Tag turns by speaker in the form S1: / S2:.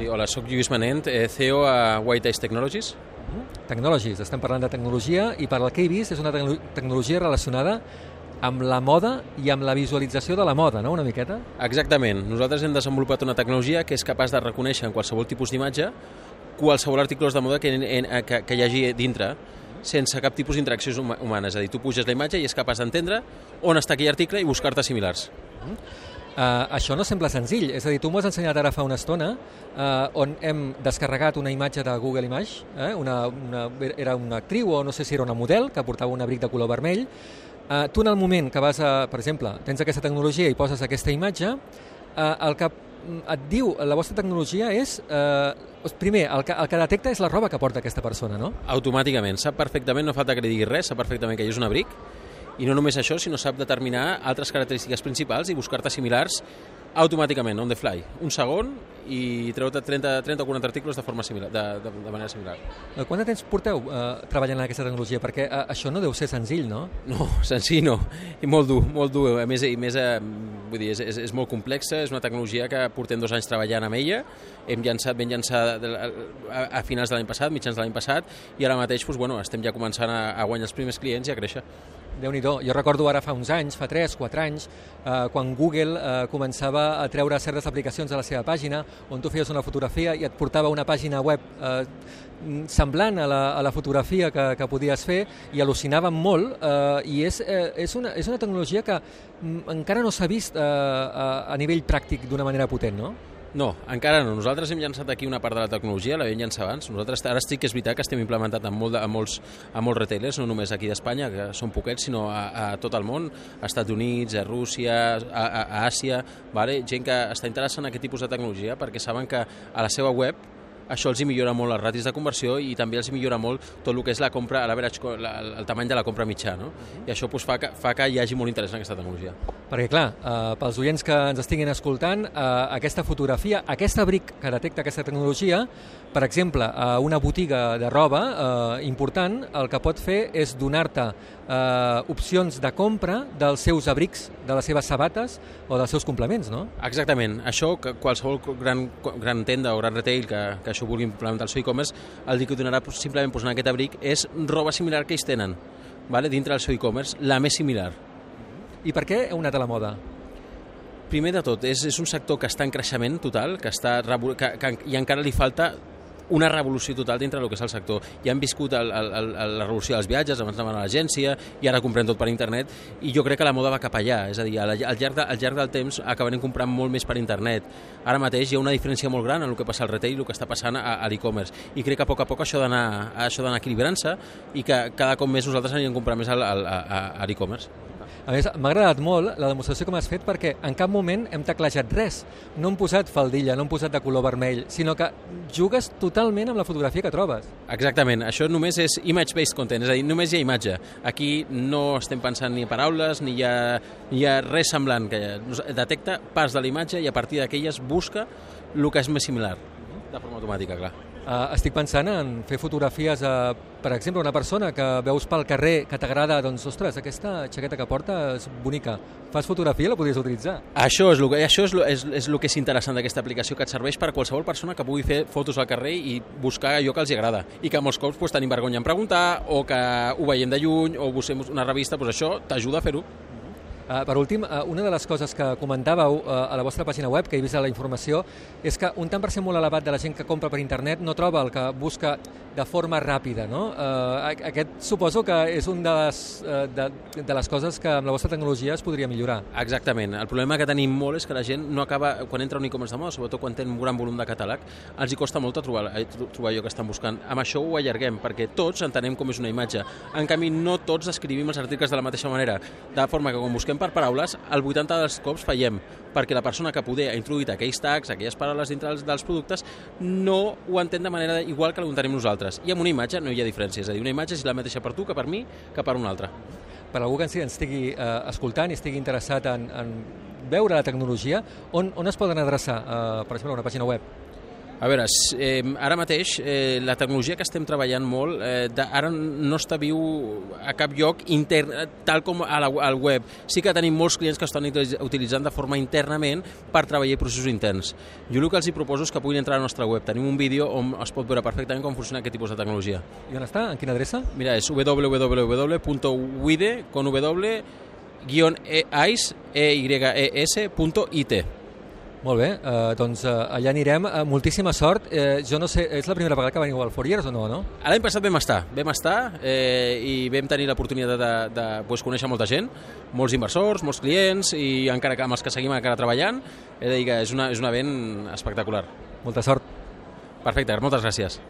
S1: Sí, hola, soc Lluís Manent, CEO a White Ice Technologies.
S2: Technologies, estem parlant de tecnologia i per al que he vist és una tecnologia relacionada amb la moda i amb la visualització de la moda, no?, una miqueta?
S1: Exactament. Nosaltres hem desenvolupat una tecnologia que és capaç de reconèixer en qualsevol tipus d'imatge qualsevol article de moda que hi hagi dintre sense cap tipus d'interaccions humanes. És a dir, tu puges la imatge i és capaç d'entendre on està aquell article i buscar-te similars.
S2: Això no sembla senzill, és a dir, tu m'ho has ensenyat ara fa una estona on hem descarregat una imatge de Google Image, era una actriu o no sé si era una model que portava un abric de color vermell. Tu en el moment que vas per exemple, tens aquesta tecnologia i poses aquesta imatge, el que et diu la vostra tecnologia és, primer, el que detecta és la roba que porta aquesta persona, no?
S1: Automàticament, sap perfectament, no falta que li digui res, sap perfectament que hi és un abric, i no només això, sinó sap determinar altres característiques principals i buscar-te similars automàticament, on the fly. Un segon i treu-te 30 o 40 articles de forma similar, de manera similar.
S2: Quant de temps porteu treballant en aquesta tecnologia? Perquè això no deu ser senzill, no?
S1: No, senzill no. I molt dur, molt dur. A més vull dir, és molt complexa, és una tecnologia que portem 2 anys treballant amb ella, vam llançar a finals de l'any passat, mitjans de l'any passat, i ara mateix estem ja començant a guanyar els primers clients i a créixer.
S2: Déu-n'hi-do. Jo recordo ara fa uns anys, fa 3, 4 anys, quan Google començava a treure certes aplicacions a la seva pàgina, on tu feies una fotografia i et portava una pàgina web semblant a la fotografia que podies fer, i al·lucinàvem molt, i és una tecnologia que encara no s'ha vist a nivell pràctic d'una manera potent, no?
S1: No, encara no. Nosaltres hem llançat aquí una part de la tecnologia, la vam llançar abans. Nosaltres ara estic, és veritat que estem implementat en molts retailers, no només aquí d'Espanya, que són poquets, sinó a tot el món, a Estats Units, a Rússia, a Àsia, gent que està interessant en aquest tipus de tecnologia perquè saben que a la seva web això els millora molt les ratis de conversió i també els millora molt tot el que és la compra, el tamany de la compra mitjà, no? I això fa que hi hagi molt interès en aquesta tecnologia.
S2: Perquè, clar, pels oients que ens estiguin escoltant, aquesta fotografia, aquest abric que detecta aquesta tecnologia, per exemple, a una botiga de roba important, el que pot fer és donar-te opcions de compra dels seus abrics, de les seves sabates o dels seus complements, no?
S1: Exactament. Això, que qualsevol gran tenda o gran retail que això vulgui implementar el seu e-commerce, el que donarà simplement posant aquest abric és roba similar que ells tenen dintre del seu e-commerce, la més similar.
S2: I per què heu anat a la moda?
S1: Primer de tot, és un sector que està en creixement total, que i encara li falta una revolució total dintre del que és el sector. Ja hem viscut la revolució dels viatges, abans anaven a l'agència i ara comprem tot per internet, i jo crec que la moda va cap allà, és a dir, al llarg del temps acabarem comprant molt més per internet. Ara mateix hi ha una diferència molt gran en el que passa al retail i el que està passant a l'e-commerce, i crec que a poc això ha d'anar equilibrant-se i que cada cop més nosaltres anirem a comprar més a l'e-commerce.
S2: A més, m'ha agradat molt la demostració que m'has fet perquè en cap moment hem teclejat res. No hem posat faldilla, no hem posat de color vermell, sinó que jugues totalment amb la fotografia que trobes.
S1: Exactament. Això només és image-based content, és a dir, només hi ha imatge. Aquí no estem pensant ni en paraules, ni hi ha res semblant, que detecta parts de la imatge i a partir d'aquelles busca el que és més similar, de forma automàtica, clar.
S2: Estic pensant en fer fotografies per exemple, una persona que veus pel carrer que t'agrada, doncs, ostres, aquesta jaqueta que porta és bonica. Fas fotografia i la podries utilitzar.
S1: Això és el que és interessant d'aquesta aplicació, que et serveix per a qualsevol persona que pugui fer fotos al carrer i buscar allò que els agrada. I que molts cops tenim vergonya en preguntar, o que ho veiem de lluny, o busquem una revista, això t'ajuda a fer-ho.
S2: Per últim, una de les coses que comentàveu a la vostra pàgina web, que he vist a la informació, és que un tant per cent molt elevat de la gent que compra per internet no troba el que busca de forma ràpida, no? Aquest suposo que és una de les coses que amb la vostra tecnologia es podria millorar.
S1: Exactament. El problema que tenim molt és que la gent no acaba, quan entra un e-commerce de moda, sobretot quan té un gran volum de catàleg, els hi costa molt trobar allò que estan buscant. Amb això ho allarguem, perquè tots entenem com és una imatge. En canvi, no tots escrivim els articles de la mateixa manera, de forma que quan busquem per paraules, el 80 dels cops fallem, perquè la persona que poder ha introduït aquells tags, aquelles paraules dintre dels productes, no ho entén de manera igual que ho entenem nosaltres. I amb una imatge no hi ha diferència, és a dir, una imatge és la mateixa per tu que per mi que per un altre.
S2: Per algú que ens estigui escoltant i estigui interessat en veure la tecnologia, on es poden adreçar, per exemple, a una pàgina web?
S1: A veure, ara mateix la tecnologia que estem treballant molt ara no està viu a cap lloc intern, tal com al web. Sí que tenim molts clients que estan utilitzant de forma internament per treballar processos interns. Jo el que els proposo és que puguin entrar a la nostra web. Tenim un vídeo on es pot veure perfectament com funciona aquest tipus de tecnologia.
S2: I on està? En quina adreça?
S1: Mira, és www.wide.it.
S2: Molt bé, doncs allà anirem. Moltíssima sort. Jo no sé, és la primera vegada que veniu al 4Years o no?
S1: L'any passat vam estar i vam tenir l'oportunitat de conèixer molta gent, molts inversors, molts clients i encara amb els que seguim encara treballant. He de dir que és un event espectacular.
S2: Molta sort.
S1: Perfecte, moltes gràcies.